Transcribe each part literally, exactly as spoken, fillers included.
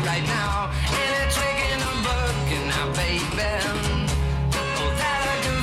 right now. In a trick in a book, and now, baby, all that I can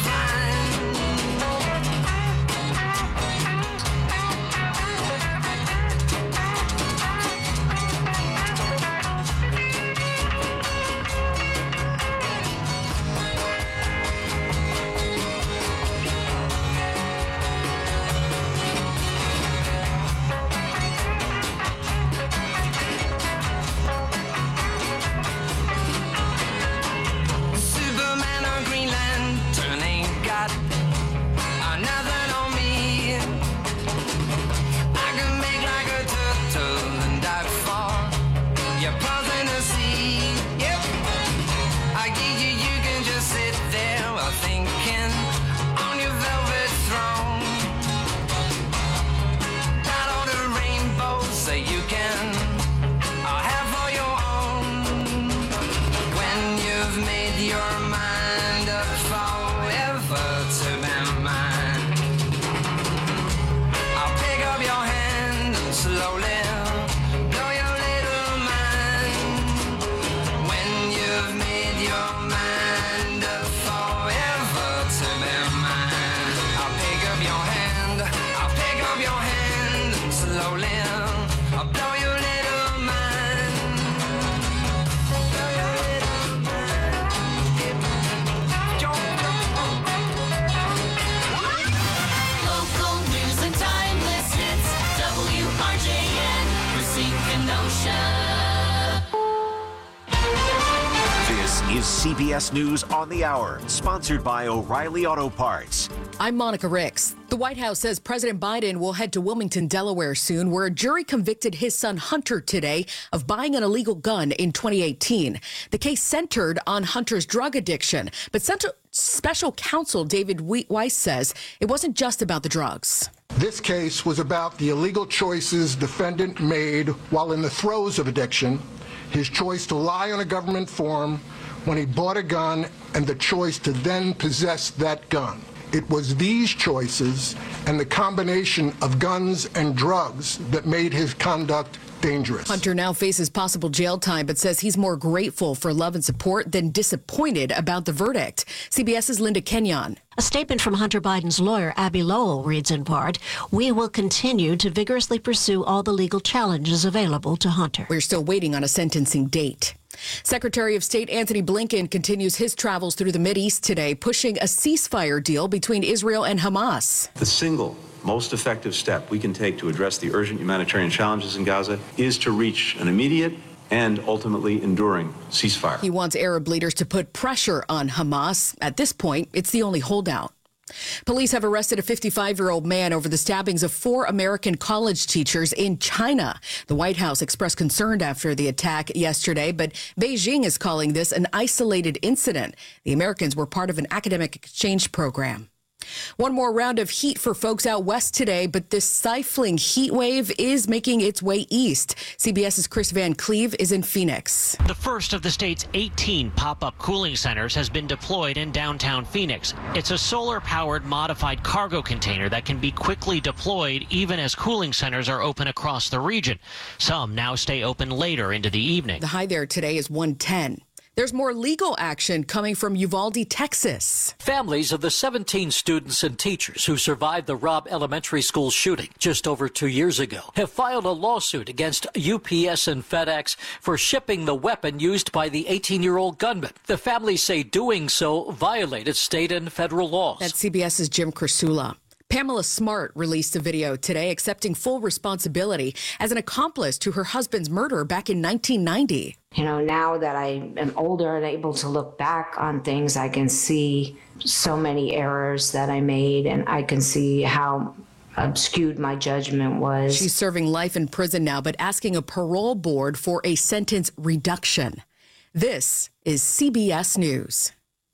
C B S News on the Hour, sponsored by O'Reilly Auto Parts. I'm Monica Ricks. The White House says President Biden will head to Wilmington, Delaware soon, where a jury convicted his son Hunter today of buying an illegal gun in twenty eighteen. The case centered on Hunter's drug addiction, but Central Special Counsel David Weiss says it wasn't just about the drugs. This case was about the illegal choices defendant made while in the throes of addiction, his choice to lie on a government form when he bought a gun, and the choice to then possess that gun. It was these choices and the combination of guns and drugs that made his conduct dangerous. Hunter now faces possible jail time, but says he's more grateful for love and support than disappointed about the verdict. CBS's Linda Kenyon. A statement from Hunter Biden's lawyer, Abby Lowell, reads in part, "We will continue to vigorously pursue all the legal challenges available to Hunter." We're still waiting on a sentencing date. Secretary of State Antony Blinken continues his travels through the Mideast today, pushing a ceasefire deal between Israel and Hamas. The single most effective step we can take to address the urgent humanitarian challenges in Gaza is to reach an immediate and ultimately enduring ceasefire. He wants Arab leaders to put pressure on Hamas. At this point, it's the only holdout. Police have arrested a fifty-five-year-old man over the stabbings of four American college teachers in China. The White House expressed concern after the attack yesterday, but Beijing is calling this an isolated incident. The Americans were part of an academic exchange program. One more round of heat for folks out west today, but this stifling heat wave is making its way east. CBS's Chris Van Cleve is in Phoenix. The first of the state's eighteen pop-up cooling centers has been deployed in downtown Phoenix. It's a solar-powered modified cargo container that can be quickly deployed even as cooling centers are open across the region. Some now stay open later into the evening. The high there today is one ten. There's more legal action coming from Uvalde, Texas. Families of the seventeen students and teachers who survived the Robb Elementary School shooting just over two years ago have filed a lawsuit against U P S and FedEx for shipping the weapon used by the eighteen-year-old gunman. The families say doing so violated state and federal laws. That's CBS's Jim Kursula. Pamela Smart released a video today accepting full responsibility as an accomplice to her husband's murder back in nineteen ninety. You know, now that I am older and able to look back on things, I can see so many errors that I made, and I can see how obscured my judgment was. She's serving life in prison now, but asking a parole board for a sentence reduction. This is C B S News.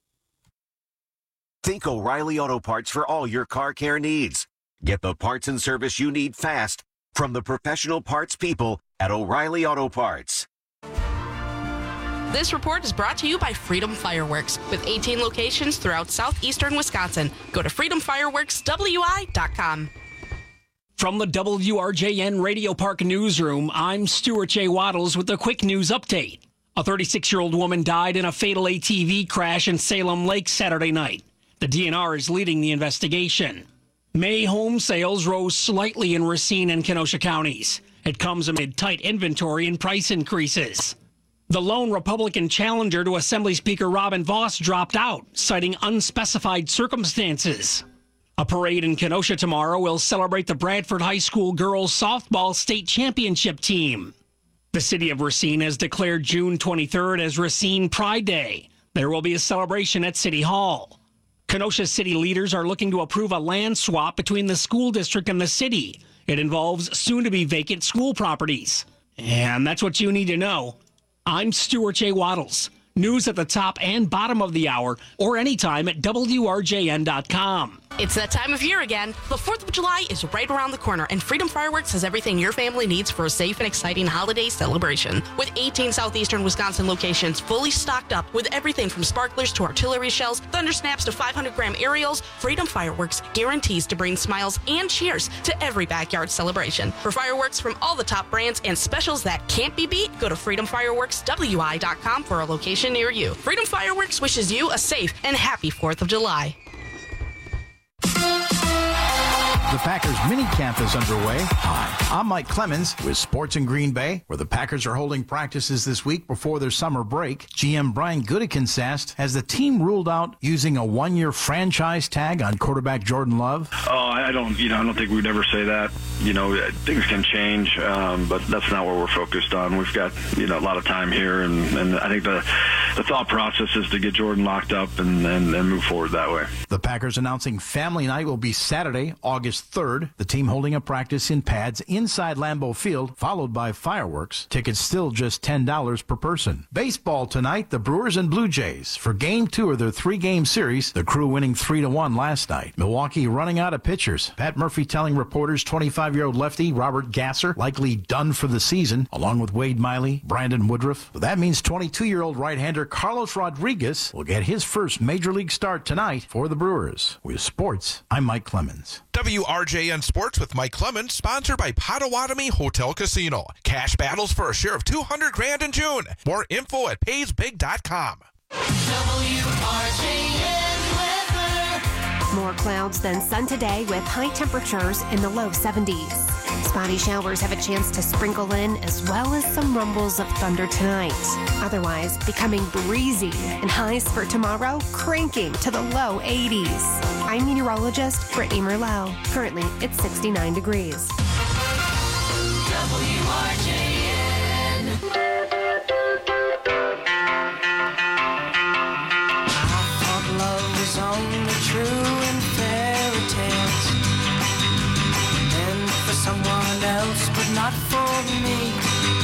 Think O'Reilly Auto Parts for all your car care needs. Get the parts and service you need fast from the professional parts people at O'Reilly Auto Parts. This report is brought to you by Freedom Fireworks, with eighteen locations throughout southeastern Wisconsin. Go to freedom fireworks w i dot com. From the W R J N Radio Park newsroom, I'm Stuart J. Waddles with a quick news update. A thirty-six-year-old woman died in a fatal A T V crash in Salem Lake Saturday night. The D N R is leading the investigation. May home sales rose slightly in Racine and Kenosha counties. It comes amid tight inventory and price increases. The lone Republican challenger to Assembly Speaker Robin Vos dropped out, citing unspecified circumstances. A parade in Kenosha tomorrow will celebrate the Bradford High School girls softball state championship team. The city of Racine has declared June twenty-third as Racine Pride Day. There will be a celebration at City Hall. Kenosha city leaders are looking to approve a land swap between the school district and the city. It involves soon-to-be vacant school properties. And that's what you need to know. I'm Stuart J. Waddles. News at the top and bottom of the hour, or anytime at W R J N dot com. It's that time of year again. The fourth of July is right around the corner, and Freedom Fireworks has everything your family needs for a safe and exciting holiday celebration. With eighteen southeastern Wisconsin locations fully stocked up with everything from sparklers to artillery shells, thunder snaps to five hundred gram aerials, Freedom Fireworks guarantees to bring smiles and cheers to every backyard celebration. For fireworks from all the top brands and specials that can't be beat, go to freedom fireworks w i dot com for a location near you. Freedom Fireworks wishes you a safe and happy fourth of July. The Packers mini camp is underway. Hi, I'm Mike Clemens with Sports in Green Bay, where the Packers are holding practices this week before their summer break. G M Brian Gutekunst asked, has the team ruled out using a one-year franchise tag on quarterback Jordan Love? Oh, I don't, you know, I don't think we'd ever say that. You know, things can change, um, but that's not what we're focused on. We've got, you know, a lot of time here, and, and I think the the thought process is to get Jordan locked up and, and, and move forward that way. The Packers announcing family night will be Saturday, August third. The team holding a practice in pads inside Lambeau Field, followed by fireworks. Tickets still just ten dollars per person. Baseball tonight, the Brewers and Blue Jays. For game two of their three-game series, the Crew winning three to one last night. Milwaukee running out of pitchers. Pat Murphy telling reporters twenty-five-year-old lefty Robert Gasser likely done for the season, along with Wade Miley, Brandon Woodruff. But that means twenty-two-year-old right-hander Carlos Rodriguez will get his first major league start tonight for the Brewers. With sports, I'm Mike Clemens. W R J N Sports with Mike Clemens, sponsored by Potawatomi Hotel Casino. Cash battles for a share of two hundred grand in June. More info at pays big dot com. W R J N weather. More clouds than sun today with high temperatures in the low seventies. Spotty showers have a chance to sprinkle in, as well as some rumbles of thunder tonight. Otherwise, becoming breezy, and highs for tomorrow cranking to the low eighties. I'm meteorologist Brittany Merlot. Currently, it's sixty-nine degrees. W R J N. I thought love was only true in fairy tales, and for someone else, but not for me.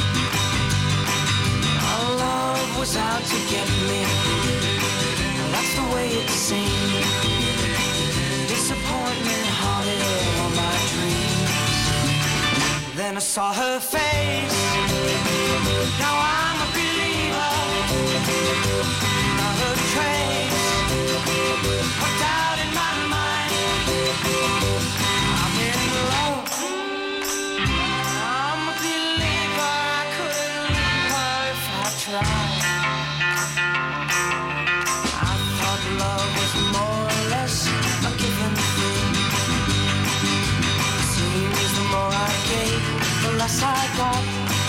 Our love was out to get me. That's the way it seemed. Disappointment haunted all my dreams. Then I saw her face. Now I'm a believer. Not a trace of doubt in my mind. I'm in love. I'm a believer. I couldn't leave her if I tried. I thought love was more or less a given thing. Seems the more I gave, the less I got.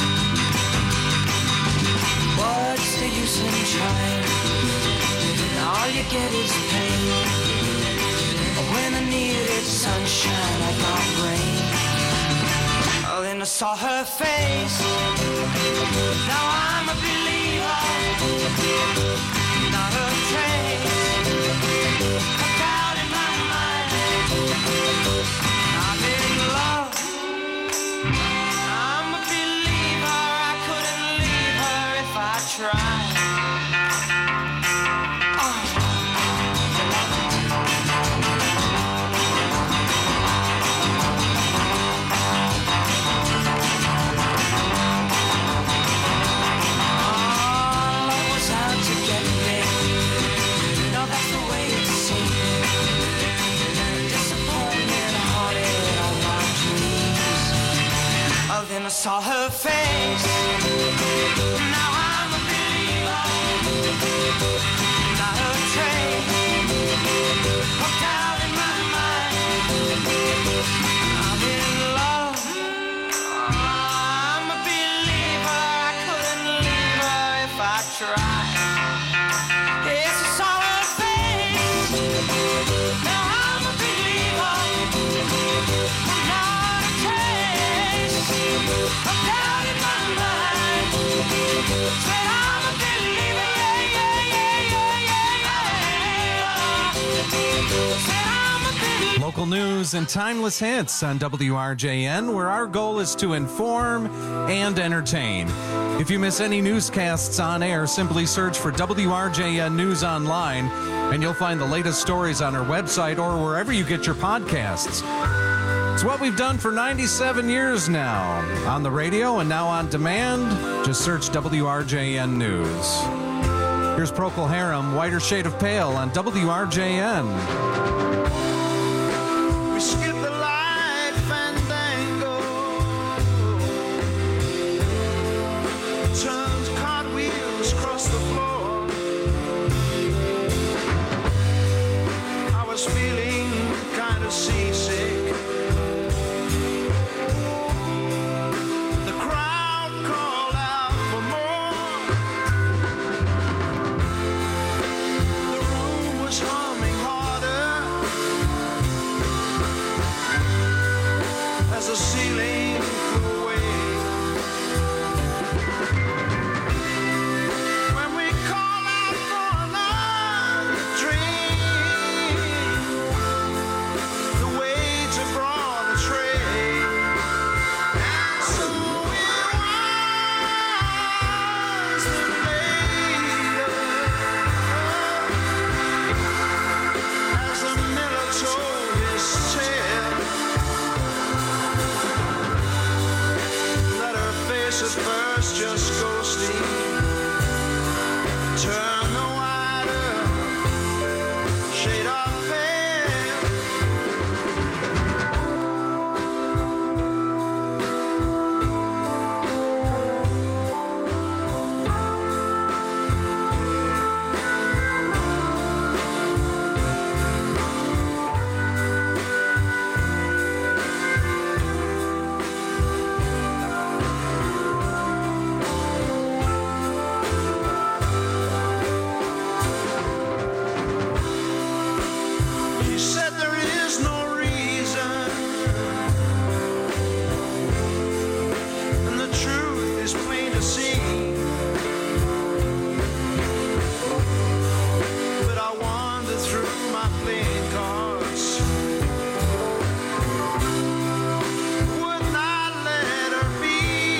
What's the use in trying? All you get is pain. When I needed sunshine, I got rain. Oh, then I saw her face. Now I'm a believer. Not a trace of doubt in my mind. I'm in love. I'm a believer. I couldn't leave her if I tried. her face. Now I'm a believer, not a trace. Hooked out in my mind, I'm in love. I'm a believer, I couldn't leave her if I tried. It's a solid face. Now I'm a believer, not a trace. Hooked out in my mind, said I'm a believer, yeah, yeah, yeah, yeah, yeah. Said I'm a believer. Local news and timeless hits on W R J N, where our goal is to inform and entertain. If you miss any newscasts on air, simply search for W R J N News Online, and you'll find the latest stories on our website or wherever you get your podcasts. It's what we've done for ninety-seven years now. On the radio and now on demand, just search W R J N News. Here's Procol Harum, Whiter Shade of Pale on W R J N. We skip the light fandango, turns cartwheels across the floor. I was feeling kind of seasick. The crowd called out for more. The room was humming harder as the ceiling flew away. When we call out for another drink, the waiter brought a tray. And so it was that later, as the miller told his tale, that her face at first just ghostly turned the wider shade of pale. He said there is no reason, and the truth is plain to see. But I wander through my playing cards, would not let her be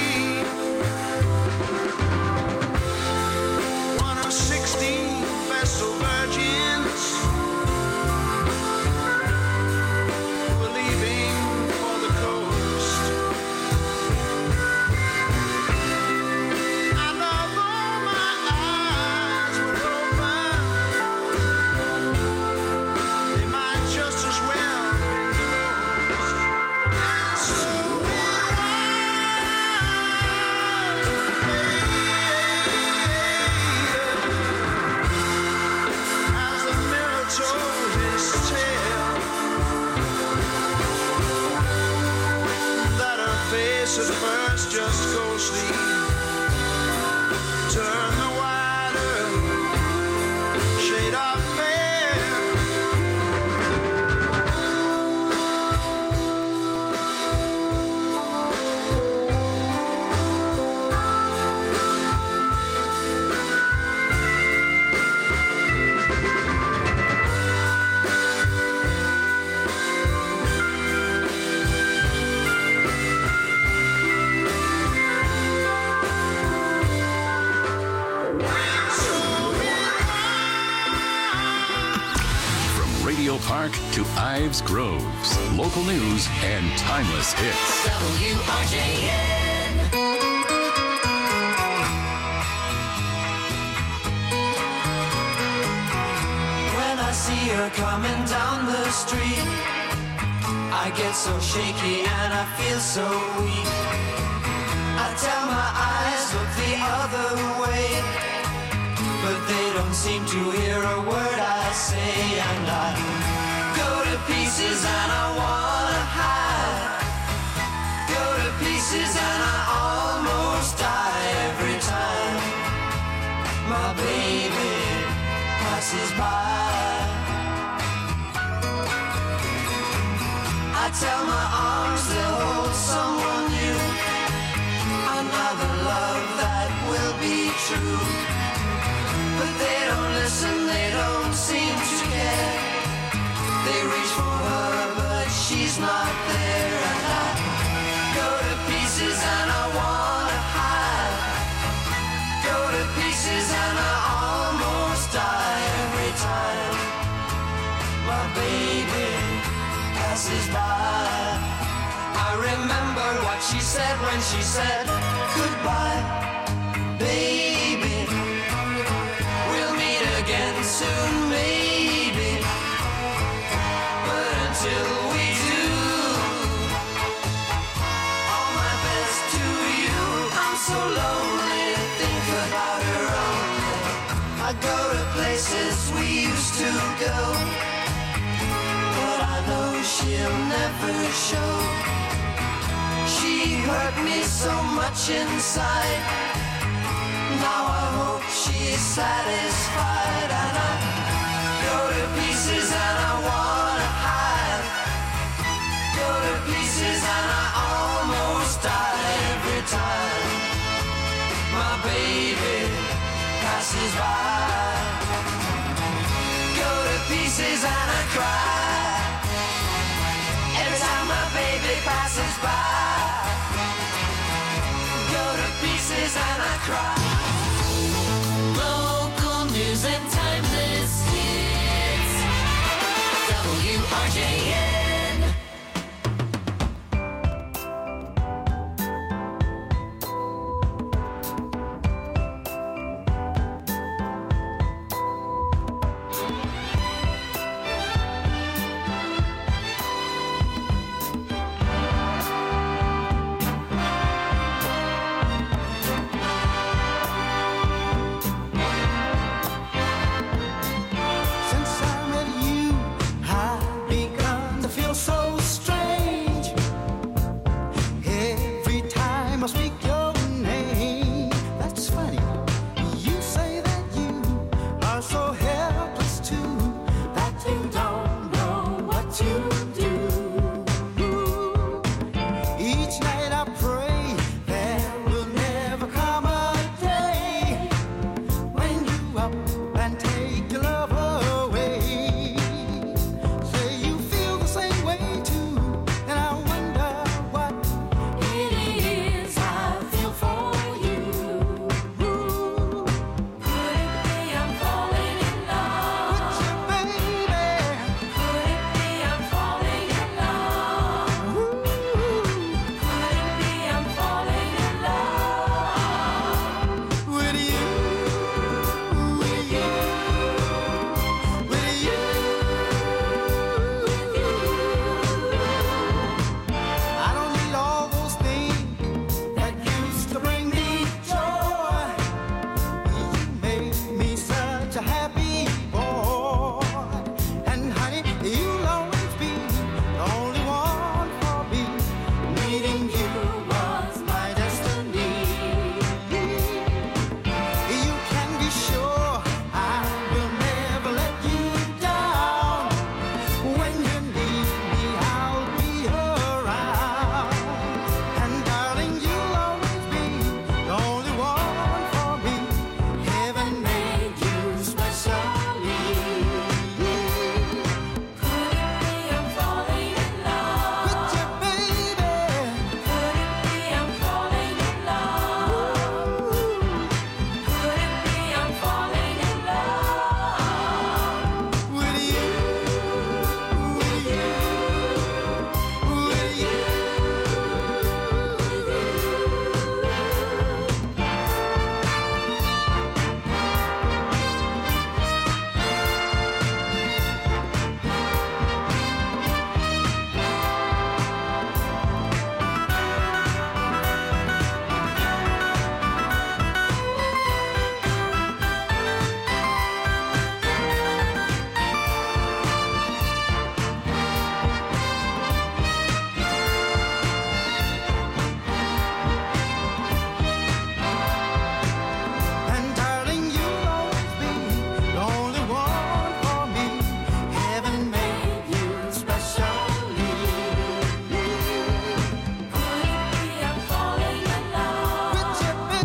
one of sixteen vestal virgins were leaving for the coast. And although my eyes were open, they might just as well be closed. And so it was as the mirror told his tale, that her face at first just ghostly turned the wider shade of pale. From Radio Park to Ives Groves, local news and timeless hits. W R J N. When I see her coming down the street, I get so shaky and I feel so weak. I tell eyes look the other way, but they don't seem to hear a word I say. And I go to pieces and I wanna hide, go to pieces and I almost die every time my baby passes by. I tell my arms they'll hold someone new, another love that will be true. But they don't listen, they don't seem to care. They reach for her, but she's not there. And I go to pieces and I wanna hide, go to pieces and I almost die every time my baby passes by. I remember what she said when she said goodbye, baby. We'll meet again soon, maybe. But until we do, all my best to you. I'm so lonely, think about her only. I go to places we used to go, but I know she'll never show. She hurt me so much inside. Now I hope she's satisfied. And I go to pieces and I wanna hide, go to pieces and I almost die every time my baby passes by. Go to pieces and I cry every time my baby passes by. Go to pieces and I cry. Local news and timeless hits. W R J N.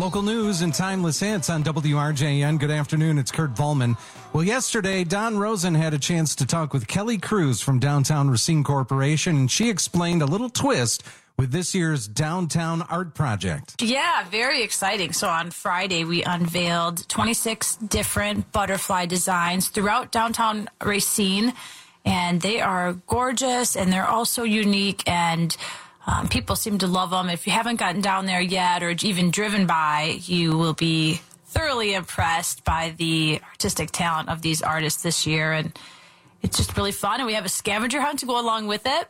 Local news and timeless hits on W R J N. Good afternoon. It's Kurt Volman. Well, yesterday, Don Rosen had a chance to talk with Kelly Cruz from Downtown Racine Corporation, and she explained a little twist with this year's Downtown Art Project. Yeah, very exciting. So on Friday, we unveiled twenty-six different butterfly designs throughout downtown Racine, and they are gorgeous, and they're also unique, and Um, people seem to love them. If you haven't gotten down there yet or even driven by, you will be thoroughly impressed by the artistic talent of these artists this year. And it's just really fun. And we have a scavenger hunt to go along with it.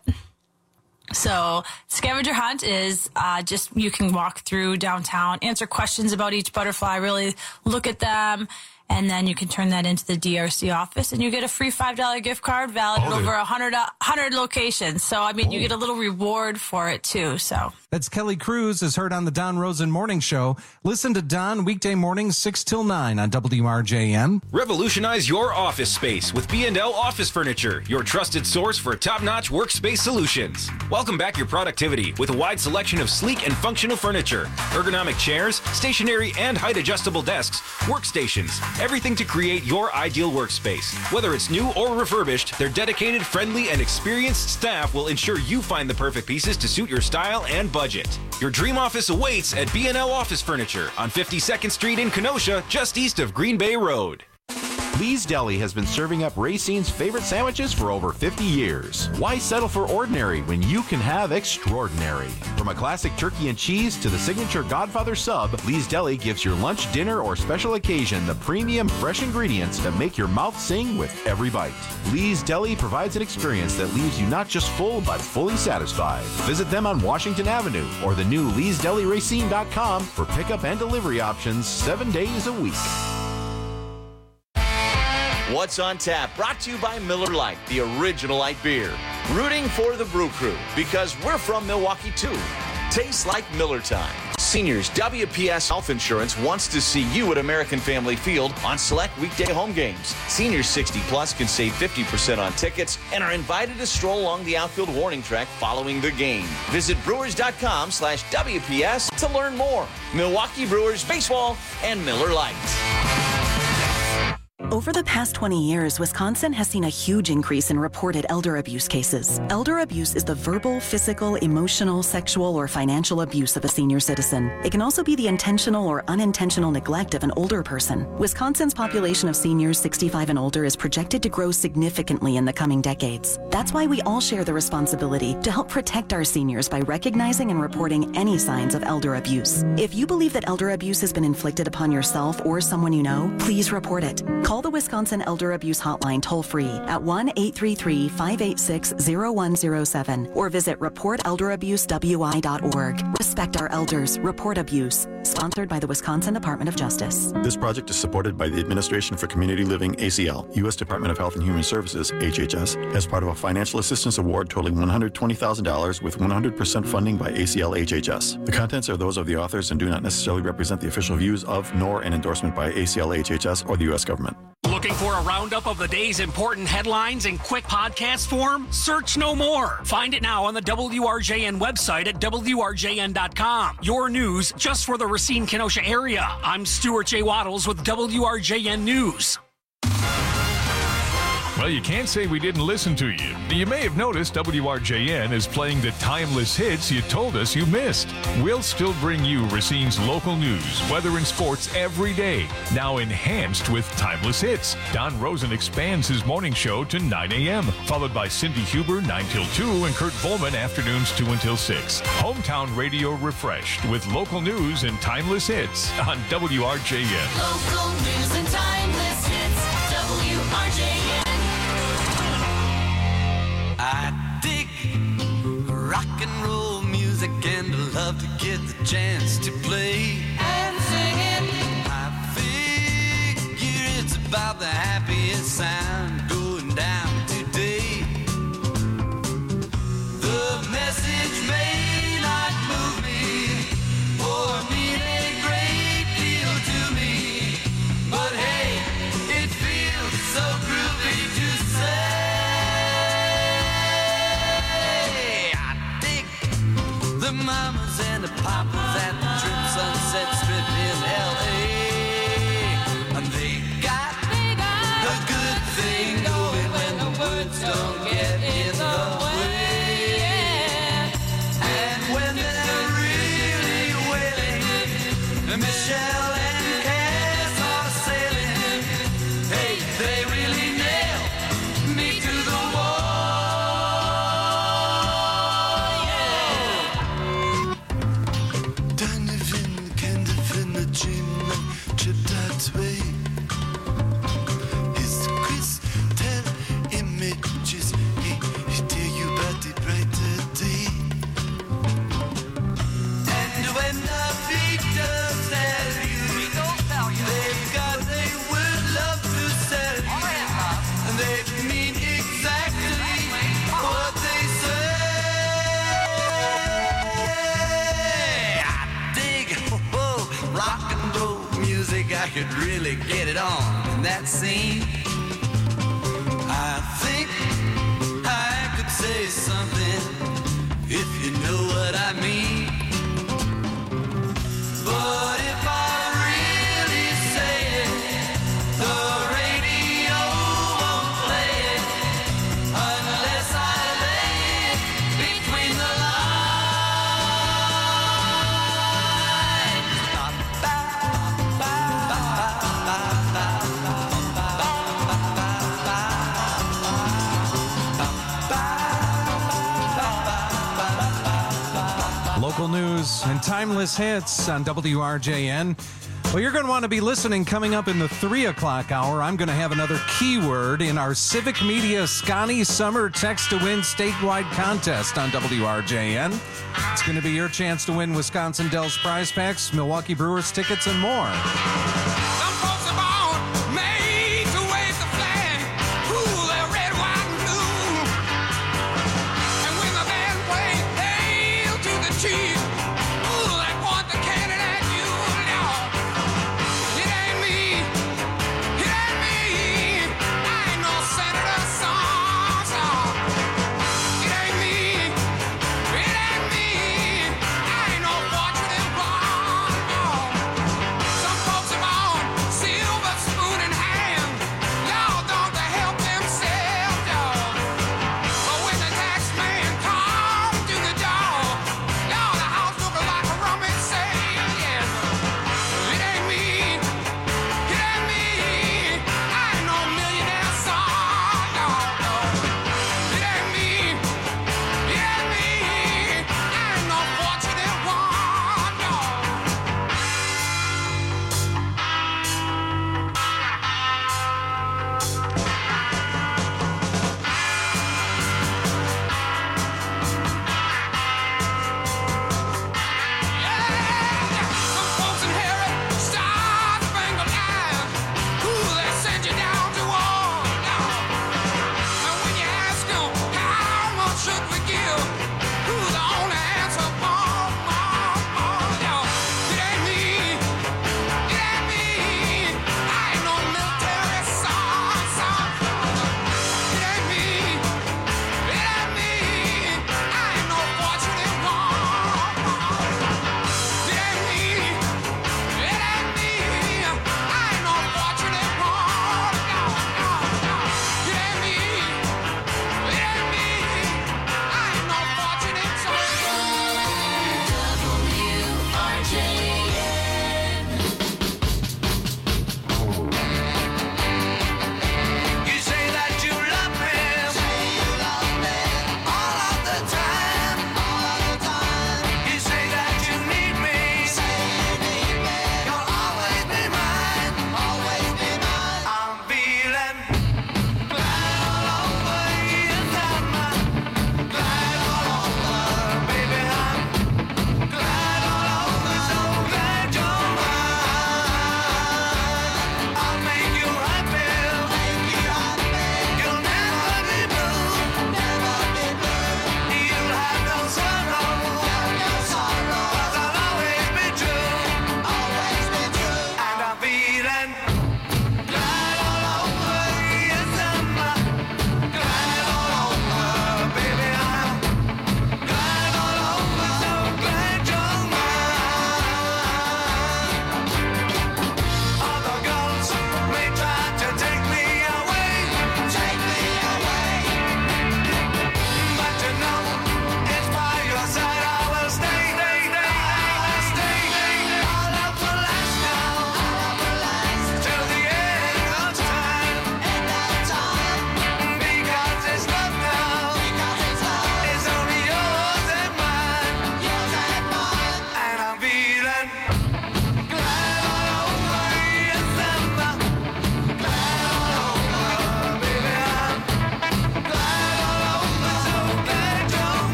So scavenger hunt is uh, just you can walk through downtown, answer questions about each butterfly, really look at them. And then you can turn that into the D R C office, and you get a free five dollar gift card valid at over one hundred, one hundred locations. So, I mean, oh. you get a little reward for it, too. So That's Kelly Cruz, as heard on the Don Rosen Morning Show. Listen to Don weekday mornings six till nine on W R J M. Revolutionize your office space with B and L Office Furniture, your trusted source for top-notch workspace solutions. Welcome back your productivity with a wide selection of sleek and functional furniture, ergonomic chairs, stationary and height-adjustable desks, workstations, everything to create your ideal workspace. Whether it's new or refurbished, their dedicated, friendly, and experienced staff will ensure you find the perfect pieces to suit your style and budget. Your dream office awaits at B and L Office Furniture on fifty-second Street in Kenosha, just east of Green Bay Road. Lee's Deli has been serving up Racine's favorite sandwiches for over fifty years. Why settle for ordinary when you can have extraordinary? From a classic turkey and cheese to the signature Godfather sub, Lee's Deli gives your lunch, dinner, or special occasion the premium fresh ingredients that make your mouth sing with every bite. Lee's Deli provides an experience that leaves you not just full, but fully satisfied. Visit them on Washington Avenue or the new lees deli racine dot com for pickup and delivery options seven days a week. What's on Tap, brought to you by Miller Lite, the original light beer. Rooting for the Brew Crew, because we're from Milwaukee too. Tastes like Miller time. Seniors, W P S Health Insurance wants to see you at American Family Field on select weekday home games. Seniors sixty plus can save fifty percent on tickets and are invited to stroll along the outfield warning track following the game. Visit brewers.com slash WPS to learn more. Milwaukee Brewers Baseball and Miller Lite. Over the past twenty years, Wisconsin has seen a huge increase in reported elder abuse cases. Elder abuse is the verbal, physical, emotional, sexual, or financial abuse of a senior citizen. It can also be the intentional or unintentional neglect of an older person. Wisconsin's population of seniors sixty-five and older is projected to grow significantly in the coming decades. That's why we all share the responsibility to help protect our seniors by recognizing and reporting any signs of elder abuse. If you believe that elder abuse has been inflicted upon yourself or someone you know, please report it. Call the Wisconsin Elder Abuse Hotline toll-free at one eight three three, five eight six, zero one zero seven or visit report elder abuse w i dot org. Respect our elders. Report abuse. Sponsored by the Wisconsin Department of Justice. This project is supported by the Administration for Community Living, A C L, U S Department of Health and Human Services, H H S, as part of a financial assistance award totaling one hundred twenty thousand dollars with one hundred percent funding by A C L H H S. The contents are those of the authors and do not necessarily represent the official views of nor an endorsement by A C L H H S or the U S government. Looking for a roundup of the day's important headlines in quick podcast form? Search no more. Find it now on the W R J N website at W R J N dot com. Your news just for the Racine-Kenosha area. I'm Stuart J. Waddles with W R J N News. Well, you can't say we didn't listen to you. You may have noticed W R J N is playing the timeless hits you told us you missed. We'll still bring you Racine's local news, weather, and sports every day, now enhanced with timeless hits. Don Rosen expands his morning show to nine a.m., followed by Cindy Huber nine till two and Kurt Volman afternoons two until six. Hometown radio refreshed with local news and timeless hits on W R J N. Local news and timeless hits, W R J N. I dig rock and roll music and I love to get the chance to play and sing it. I figure it's about the happiest sound going down today. The message may not move me or mean a great deal to me, but hey, it feels so groovy to say. The mamas and the papas at the Trip Sunset Strip in really get it on in that scene. I think I could say something if you know what I mean. But if I really say it, the radio won't play it unless I lay it between the Local news and timeless hits on W R J N. Well, you're going to want to be listening coming up in the three o'clock hour. I'm going to have another keyword in our Civic Media Scotty Summer Text to Win statewide contest on W R J N. It's going to be your chance to win Wisconsin Dells prize packs, Milwaukee Brewers tickets, and more. Some folks have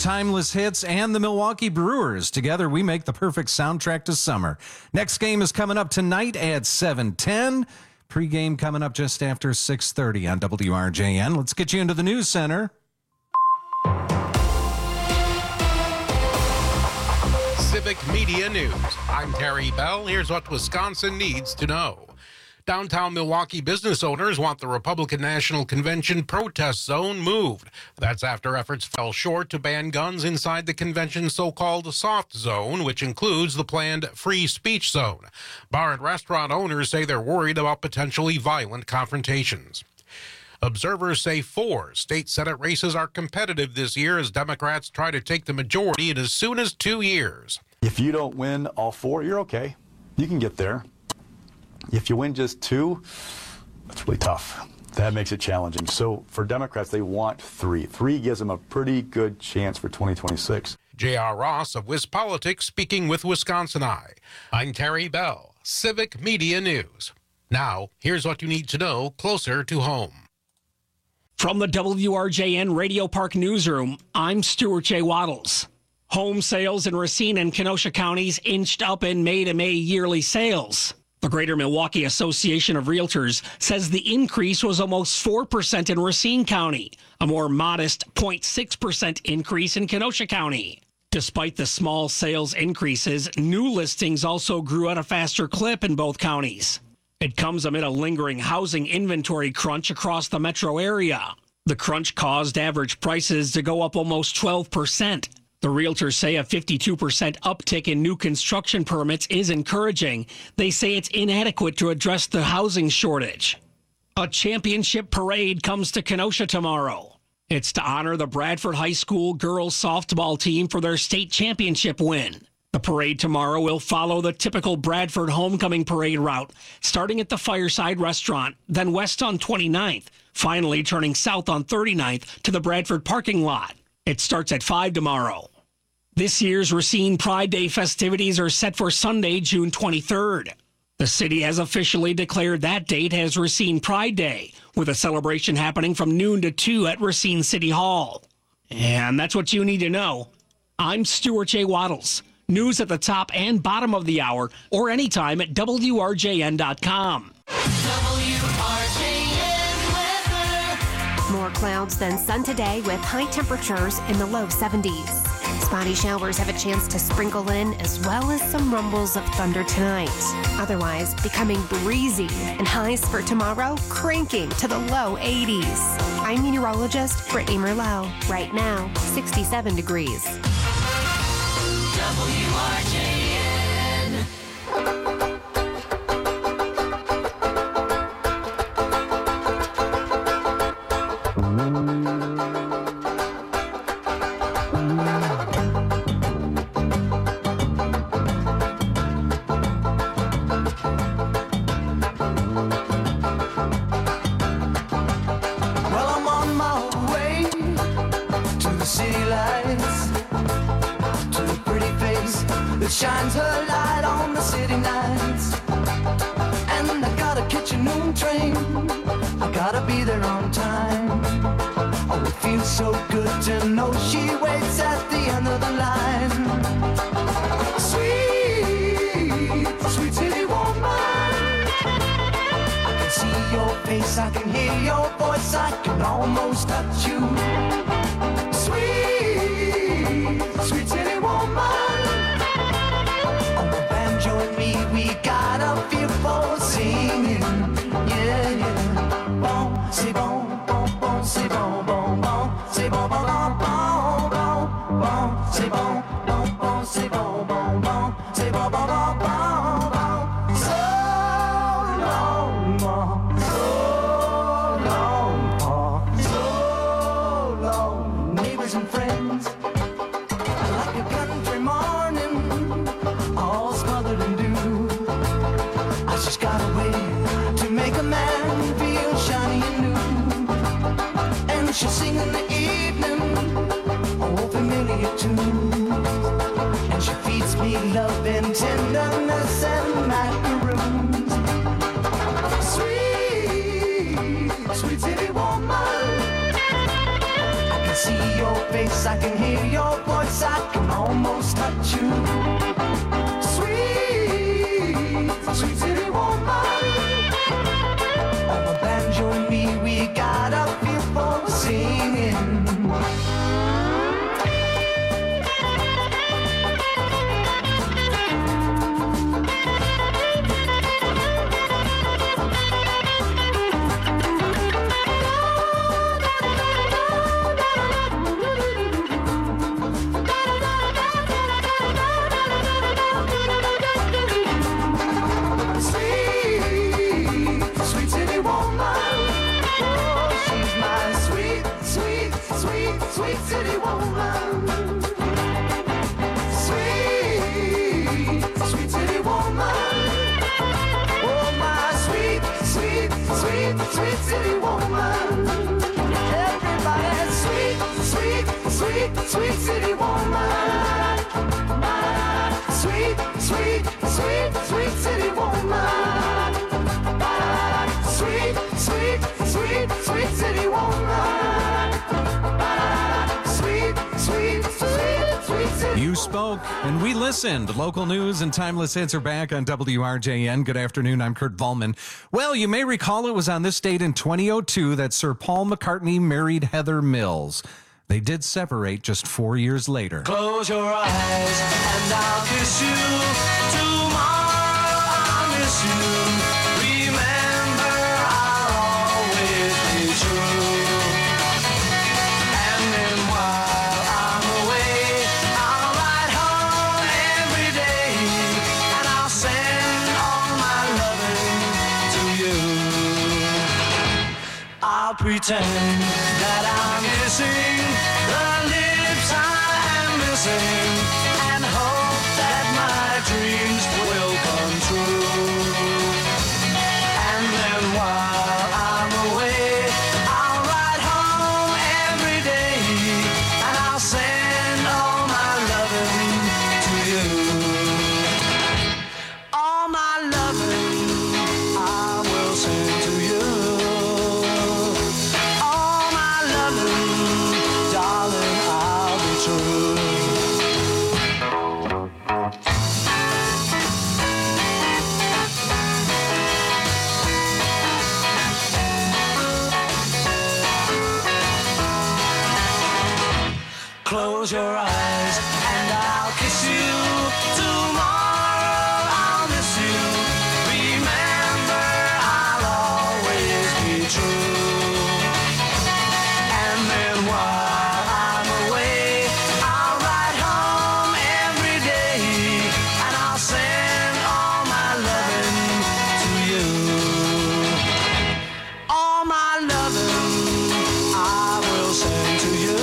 timeless hits and the Milwaukee Brewers. Together, we make the perfect soundtrack to summer. Next game is coming up tonight at seven ten. Pre-game coming up just after six thirty on W R J N. Let's get you into the news center. Civic Media News. I'm Terry Bell. Here's what Wisconsin needs to know. Downtown Milwaukee business owners want the Republican National Convention protest zone moved. That's after efforts fell short to ban guns inside the convention's so-called soft zone, which includes the planned free speech zone. Bar and restaurant owners say they're worried about potentially violent confrontations. Observers say four state Senate races are competitive this year as Democrats try to take the majority in as soon as two years. If you don't win all four, you're okay. You can get there. If you win just two, that's really tough. That makes it challenging. So for Democrats, they want three. Three gives them a pretty good chance for twenty twenty-six. J R. Ross of WisPolitics speaking with Wisconsin Eye. I'm Terry Bell, Civic Media News. Now, here's what you need to know closer to home. From the W R J N Radio Park Newsroom, I'm Stuart J. Waddles. Home sales in Racine and Kenosha counties inched up in May to May yearly sales. The Greater Milwaukee Association of Realtors says the increase was almost four percent in Racine County, a more modest zero point six percent increase in Kenosha County. Despite the small sales increases, new listings also grew at a faster clip in both counties. It comes amid a lingering housing inventory crunch across the metro area. The crunch caused average prices to go up almost twelve percent. The realtors say a fifty-two percent uptick in new construction permits is encouraging. They say it's inadequate to address the housing shortage. A championship parade comes to Kenosha tomorrow. It's to honor the Bradford High School girls softball team for their state championship win. The parade tomorrow will follow the typical Bradford homecoming parade route, starting at the Fireside Restaurant, then west on twenty-ninth, finally turning south on thirty-ninth to the Bradford parking lot. It starts at five tomorrow. This year's Racine Pride Day festivities are set for Sunday, June twenty-third. The city has officially declared that date as Racine Pride Day, with a celebration happening from noon to two at Racine City Hall. And that's what you need to know. I'm Stuart J. Waddles. News at the top and bottom of the hour, or anytime at W R J N dot com. W R J N weather. More clouds than sun today with high temperatures in the low seventies. Spotty showers have a chance to sprinkle in as well as some rumbles of thunder tonight. Otherwise, becoming breezy and highs for tomorrow cranking to the low eighties. I'm meteorologist Brittany Merlot. Right now, sixty-seven degrees. W R J N. Well, I'm on my way to the city lights, to the pretty face that shines her light on the city nights. And I gotta catch a noon train, I gotta be there on time. Oh, it feels so good to know she waits at the end of the line. Sweet, sweet city woman, I can see your face, I can hear your voice, I can almost touch you. Sweet, sweet city woman, on the banjo and me, we got a feel for singing. Yeah, yeah. Bon, c'est bon, bon, bon, c'est bon, bon, bon, c'est bon, bon, bon, bon, bon, bon, c'est bon, bon, bon, c'est bon, bon, bon, c'est bon, bon, bon, bon, bon. So long, bon, so long, bon, so long, neighbors and friends, like a country morning, all smothered in dew. I just got a way to make a man feel shiny and new. And she'll sing in the evening, oh, familiar tunes. And she feeds me love and tenderness and macaroons. Sweet, sweet city woman, I can see your face. face, I can hear your voice, I can almost touch you. Sweet, sweet city woman. Over banjo and me, we got a feel for singing. Sweet city woman, everybody, sweet, sweet, sweet, sweet city woman. Sweet, sweet, sweet, sweet city woman. Sweet, sweet, sweet, sweet city woman. Sweet, sweet, sweet, sweet city. You spoke and we listened. Local news and timeless hits are back on W R J N. Good afternoon. I'm Kurt Volman. Well, you may recall it was on this date in twenty oh two that Sir Paul McCartney married Heather Mills. They did separate just four years later. Close your eyes and I'll kiss you. Tomorrow I'll miss you. Remember, I'll always be true. And then while I'm away, I'll ride home every day, and I'll send all my loving to you. I'll pretend that I'm missing the lips I am missing, and hope that my dreams will come true. And then while I'm away, I'll ride home every day, and I'll send all my loving to you. All my loving I will send to you. All my loving, darling, I'll be true. Close your eyes and I'll kiss you. Tomorrow I'll miss you. Remember, I'll always be true. And then while I'm away, I'll ride home every day, and I'll send all my loving to you. All my loving I will send to you.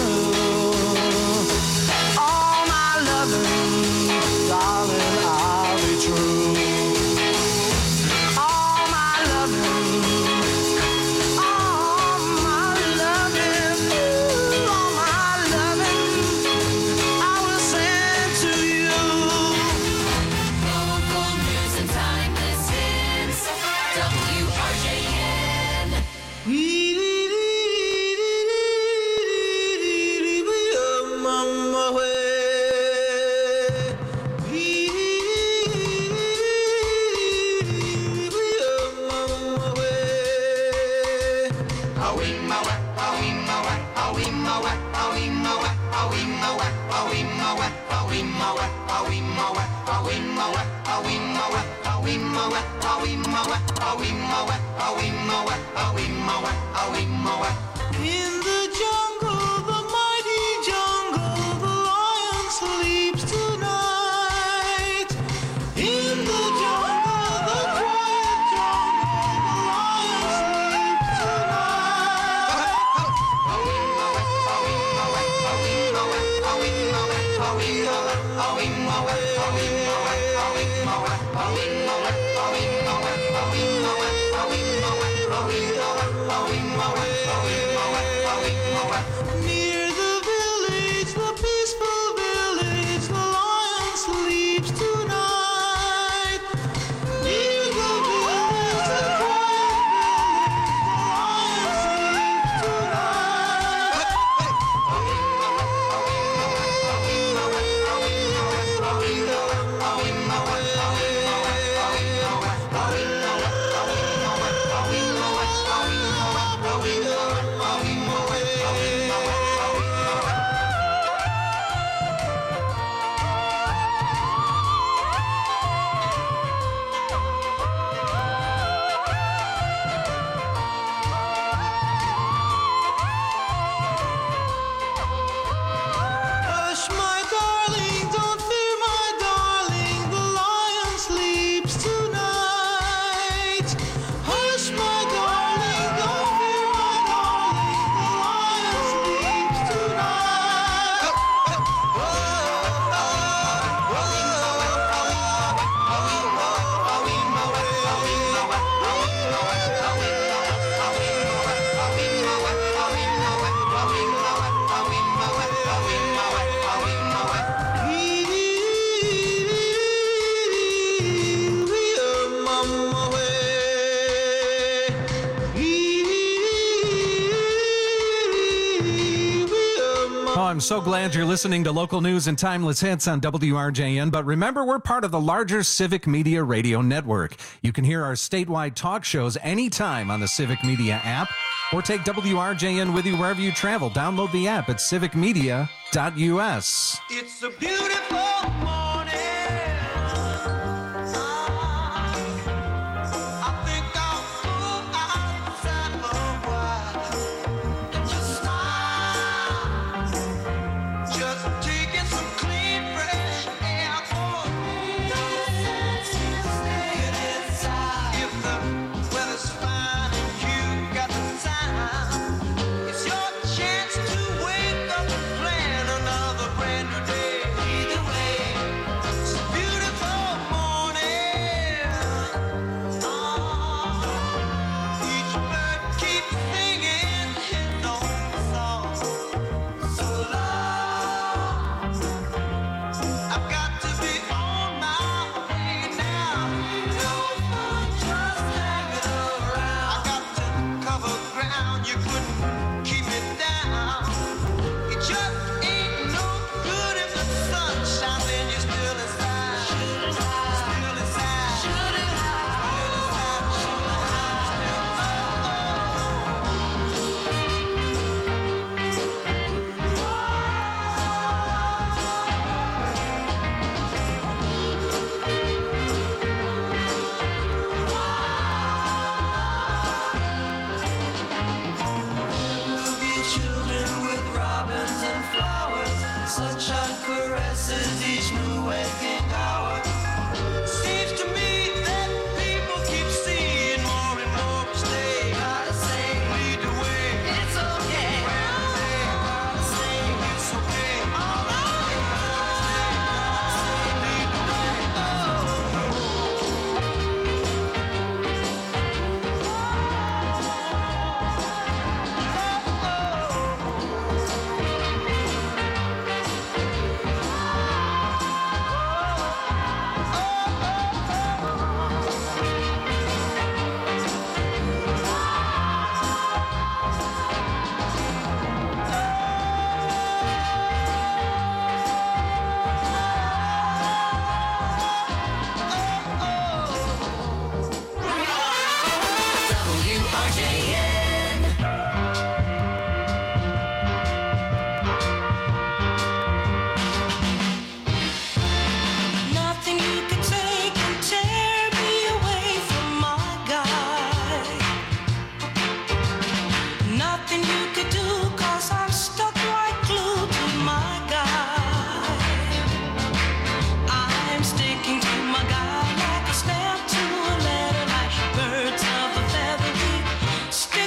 All my loving, darling, I'll be true. All my loving, all my loving, all my loving, I will send to you. Local news and timeless hits. W R J N. In the jungle, the mighty jungle, the lion sleeps tonight. In the jungle, the quiet jungle, the lion sleeps Near the village, the peaceful village, the lion sleeps tonight. Near the village, the quiet village, the lion sleeps tonight. I'm so glad you're listening to local news and timeless hits on W R J N. But remember, we're part of the larger Civic Media Radio Network. You can hear our statewide talk shows anytime on the Civic Media app, or take W R J N with you wherever you travel. Download the app at civic media dot U S. It's a beautiful morning. I think I'll go outside for a while and just smile. Just taking some clean, fresh air for no sense in staying inside. If the weather's fine and you got the time, it's your chance to wake up and plan another brand new day. Either way, it's a beautiful morning. Oh, each bird keeps singing its own song. So long, I've got to be on my way now. No fun just hanging around. I got to cover ground. You couldn't keep me down. It just ain't no good if the sun shines and you're still inside. Still inside. Still inside. Still children with robins and flowers, sunshine caresses each new waking hour. Seems to me that people keep seeing more and more each day. Gotta say, lead the way. It's okay. Gotta say, it's okay. All right. Lead the way. W R J N. Nothing you could say can tear me away from my guy. Nothing you could do, cause I'm stuck like glue to my guy. I'm sticking to my guy like a stamp to a letter, like birds of a feather we stick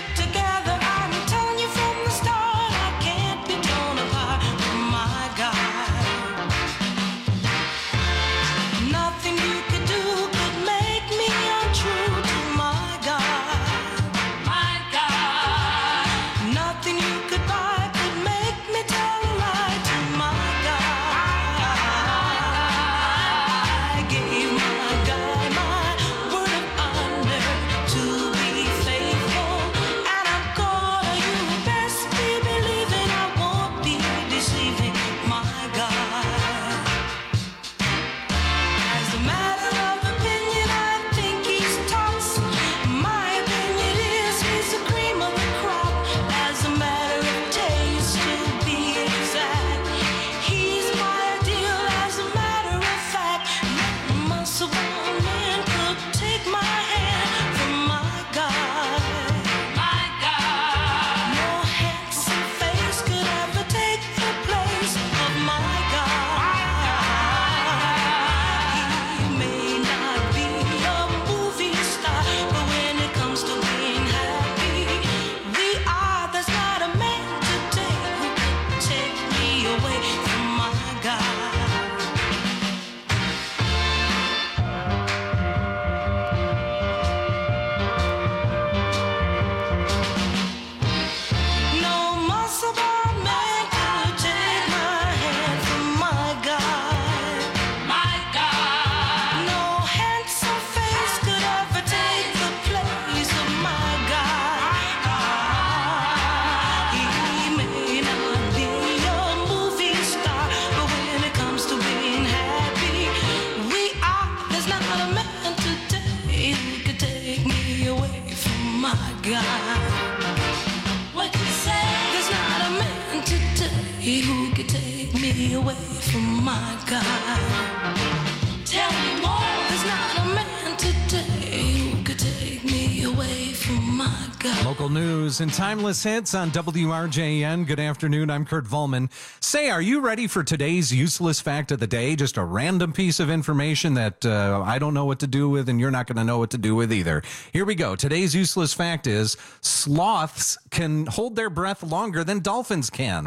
God. What you say? There's not a man today who could take me away from my God. Tell me more. There's not a man today who could take me away from my God. Local news and timeless hits on W R J N. Good afternoon. I'm Kurt Volman. Say, are you ready for today's useless fact of the day? Just a random piece of information that uh, I don't know what to do with, and you're not going to know what to do with either. Here we go. Today's useless fact is sloths can hold their breath longer than dolphins can.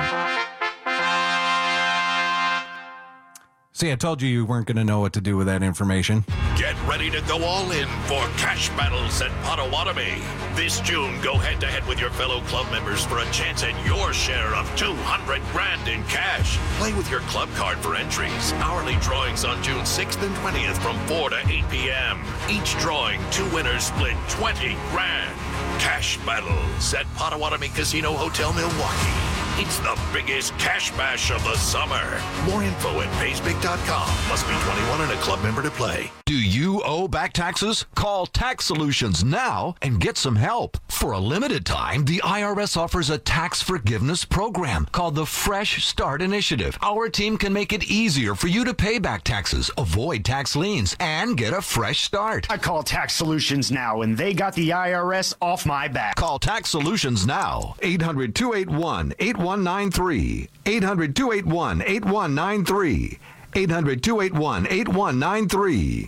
See, I told you you weren't going to know what to do with that information. Get ready to go all in for cash battles at Potawatomi. This June, go head-to-head with your fellow club members for a chance at your share of two hundred grand in cash. Play with your club card for entries. Hourly drawings on June sixth and twentieth from four to eight p.m. Each drawing, two winners split twenty grand. Cash battles at Potawatomi Casino Hotel, Milwaukee. It's the biggest cash bash of the summer. More info at pays big dot com. Must be twenty-one and a club member to play. Do you owe back taxes? Call Tax Solutions now and get some help. For a limited time, the I R S offers a tax forgiveness program called the Fresh Start Initiative. Our team can make it easier for you to pay back taxes, avoid tax liens, and get a fresh start. I call Tax Solutions now, and they got the I R S off my back. Call Tax Solutions now. eight hundred, two eight one, eight one nine three. eight hundred, two eight one, eight one nine three. eight hundred, two eight one, eight one nine three.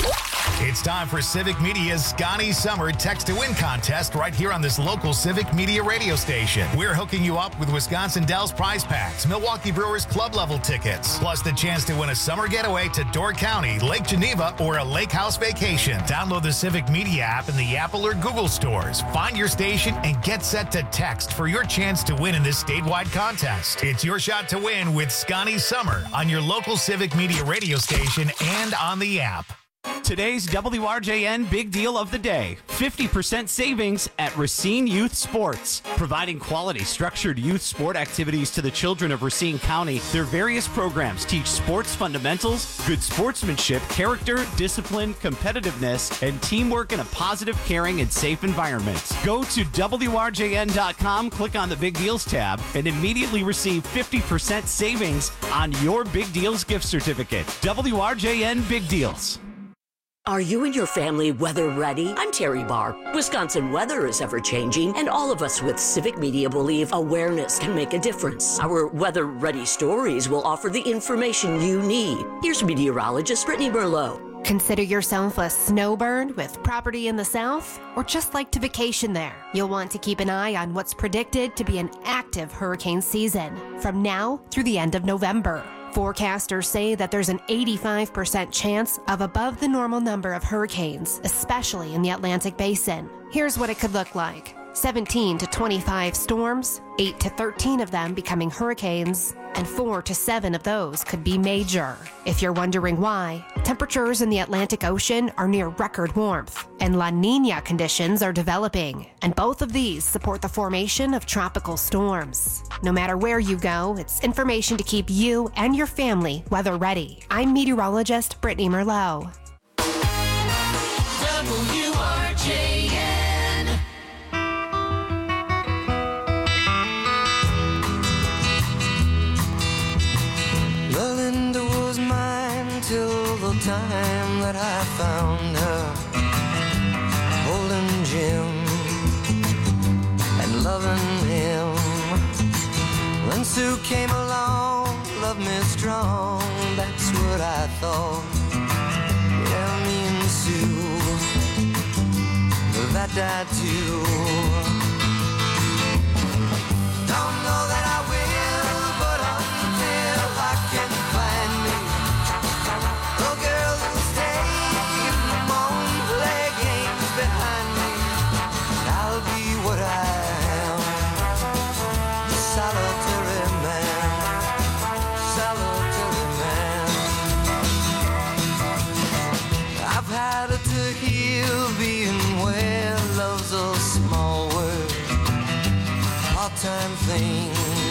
It's time for Civic Media's Scotty Summer Text to Win contest right here on this local Civic Media radio station. We're hooking you up with Wisconsin Dells prize packs, Milwaukee Brewers club level tickets, plus the chance to win a summer getaway to Door County, Lake Geneva, or a lake house vacation. Download the Civic Media app in the Apple or Google stores. Find your station and get set to text for your chance to win in this statewide contest. It's your shot to win with Scotty Summer on your local Civic Media radio station and on the app. Today's W R J N Big Deal of the Day. fifty percent savings at Racine Youth Sports. Providing quality, structured youth sport activities to the children of Racine County, their various programs teach sports fundamentals, good sportsmanship, character, discipline, competitiveness, and teamwork in a positive, caring, and safe environment. Go to W R J N dot com, click on the Big Deals tab, and immediately receive fifty percent savings on your Big Deals gift certificate. W R J N Big Deals. Are you and your family weather ready? I'm Terry Barr. Wisconsin weather is ever changing, and all of us with Civic Media believe awareness can make a difference. Our weather ready stories will offer the information you need. Here's meteorologist Brittany Merlot. Consider yourself a snowbird with property in the south, or just like to vacation there. You'll want to keep an eye on what's predicted to be an active hurricane season from now through the end of November. Forecasters say that there's an eighty-five percent chance of above the normal number of hurricanes, especially in the Atlantic Basin. Here's what it could look like. seventeen to twenty-five storms, eight to thirteen of them becoming hurricanes, and four to seven of those could be major. If you're wondering why, temperatures in the Atlantic Ocean are near record warmth, and La Nina conditions are developing, and both of these support the formation of tropical storms. No matter where you go, it's information to keep you and your family weather ready. I'm meteorologist Brittany Merlot. W R J N. Linda was mine till the time that I found her, holding Jim and loving him. When Sue came along, loved me strong, that's what I thought. Yeah, me and Sue, but that died too. Don't know that I will, but until I can find me a girl who'll stay and won't play games behind me, I'll be what I am, a solitary man, solitary man. I've had it to heal being where love's a small word, part-time thing,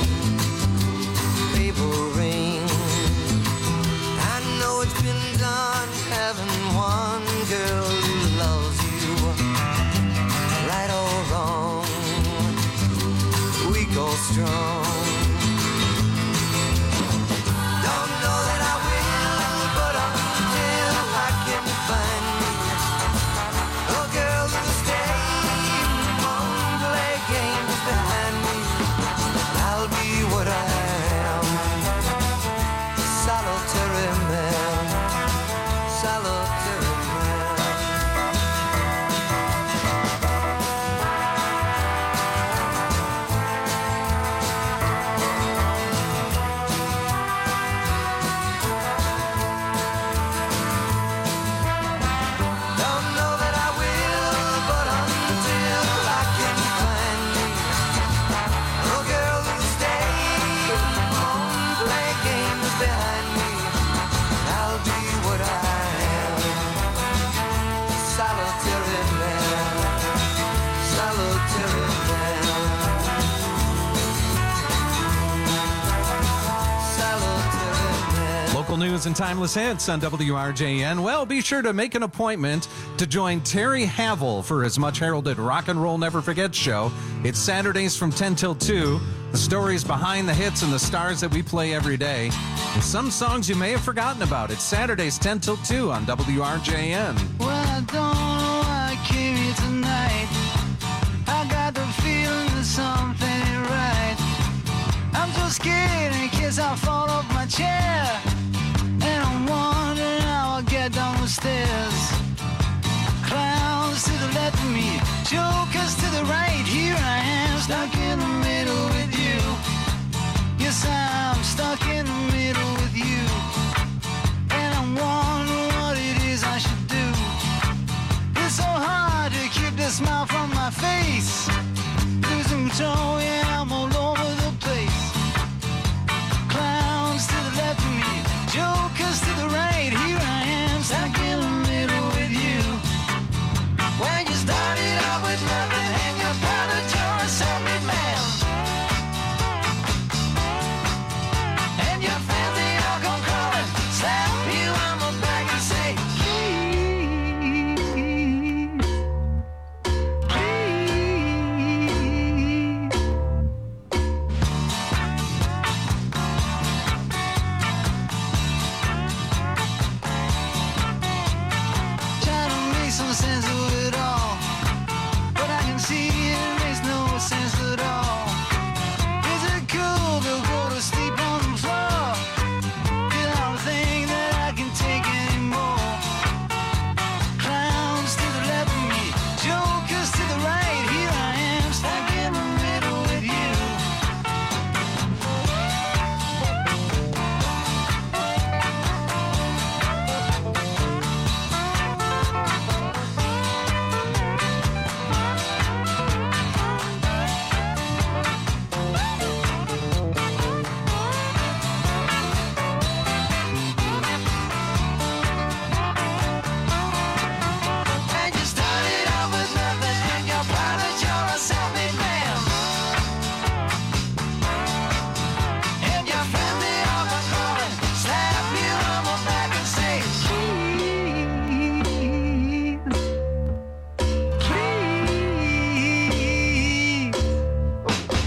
favoring. I know it's been done having one girl who loves you, right or wrong. strong. Don't know that I will, but until I can find me a girl that'll stay won't play games behind me, I'll be what I am, solitary man, solitary man. Don't know that I will, but until I can find me a girl that'll stay won't play games behind me, I'll be what I am, solitary man, solitary man, solitary man. Local news and timeless hits on W R J N. Well, be sure to make an appointment to join Terry Havel for his much heralded Rock and Roll Never Forget show. It's Saturdays from ten till two. The stories behind the hits and the stars that we play every day. And some songs you may have forgotten about. It's Saturdays ten till two on W R J N. Well, I don't know why I came here tonight. I got the feeling that something ain't right. I'm so scared in case I fall off my chair, and I'm wondering how I'll get down the stairs. Clowns to the left of me, jokers to the right. Here I am, stuck in the middle with you. Yes, I'm stuck in the middle with you, and I'm wondering what it is I should do. It's so hard to keep the smile from my face. Losing control, yeah, I'm all over the place. Clowns to the left of me, jokers to the right. Here I am, stuck in the middle with you. When you started out with nothing and you're proud that you're a self-made man, and your friends they all come crawling, slap you on the back and say, please, please. Trying to make some sense of it all, but I can see it makes no sense at all. Is it cool to go to sleep on the floor? 'Cause I don't think that I can take anymore. Clowns to the left of me, jokers to the right. Here I am, stuck in the middle with you. And you started out with nothing and you're proud that you're a self-made man. And your friends they all come calling, slap you on the back and say, please, please.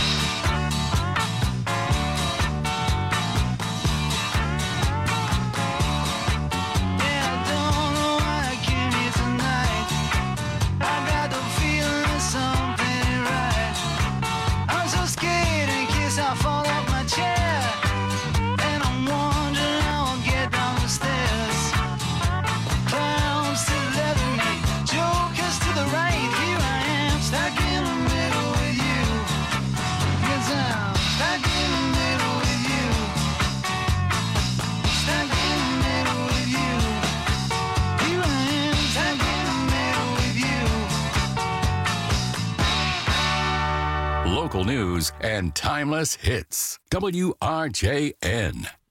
Yeah, I don't know why I came here tonight. I got the feeling that something ain't right. I'm so scared in case I fall off my chair, and I'm wondering how I'll get down the stairs. Clowns to the left of me, jokers to the right. Here I am, stuck in the middle with you. Yes, I'm stuck in the middle with you. Stuck in the middle with you. Here I am, stuck in the middle with you. Local news and timeless hits. W R J N.